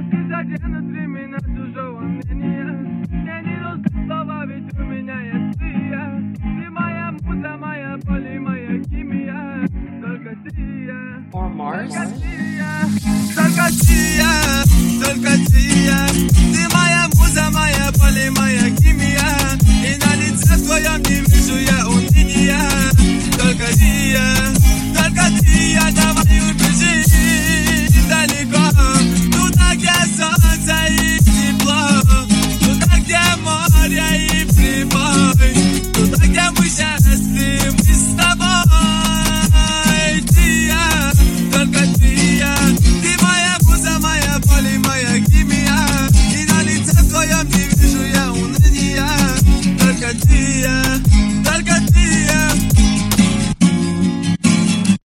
И заденут ли меня чужого мнения? Мне не нужны слова, ведь у меня есть ты и я. Ты моя муза, моя боль и моя химия. Только ты и я. Or Mars?